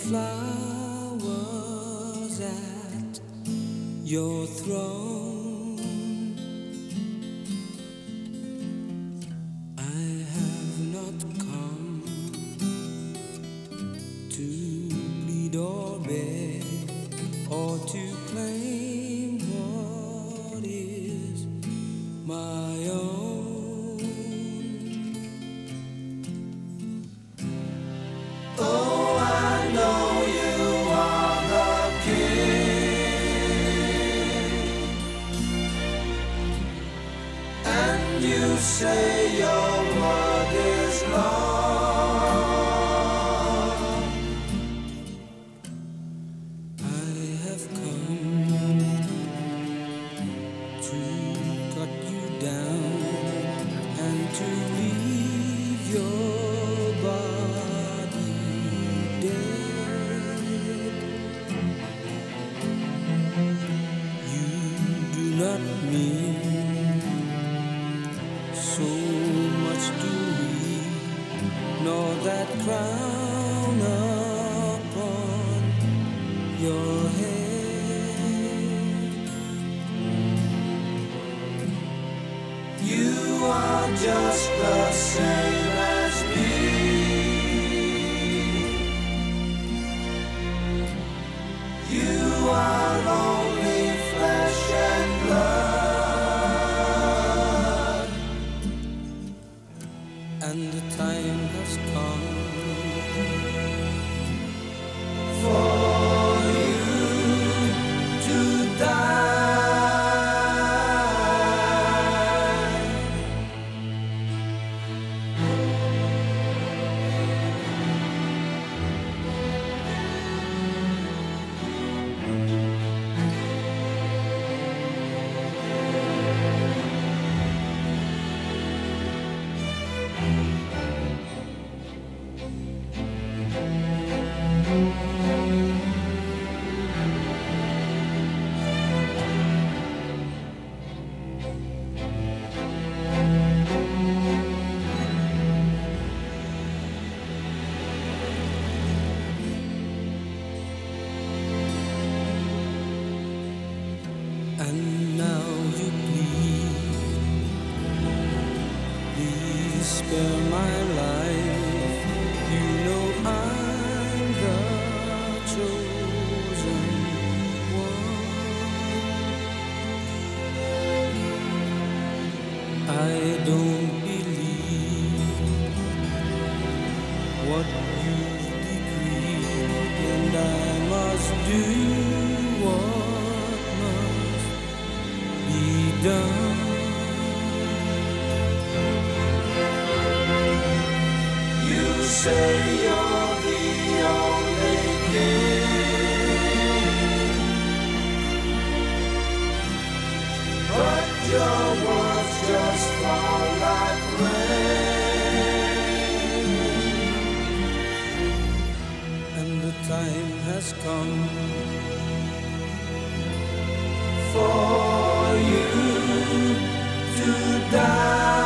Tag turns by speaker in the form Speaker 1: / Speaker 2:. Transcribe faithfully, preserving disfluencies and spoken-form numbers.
Speaker 1: flowers at your throne. I have not come to plead or beg or to claim what is my own. Oh, I know you are the king, and you say your word is law. I have come to cut you down and to leave your body dead. You do not mean so much to me, nor that crown upon your head. You are just the same as me. You are only flesh and blood, and the time has come for you to die. And now you plead, please spare my life. You know I'm the chosen one. I don't believe what you've decreed, and I must do what must be done. You say you're the only king, but your words just fall like rain. And the time has come for you to die.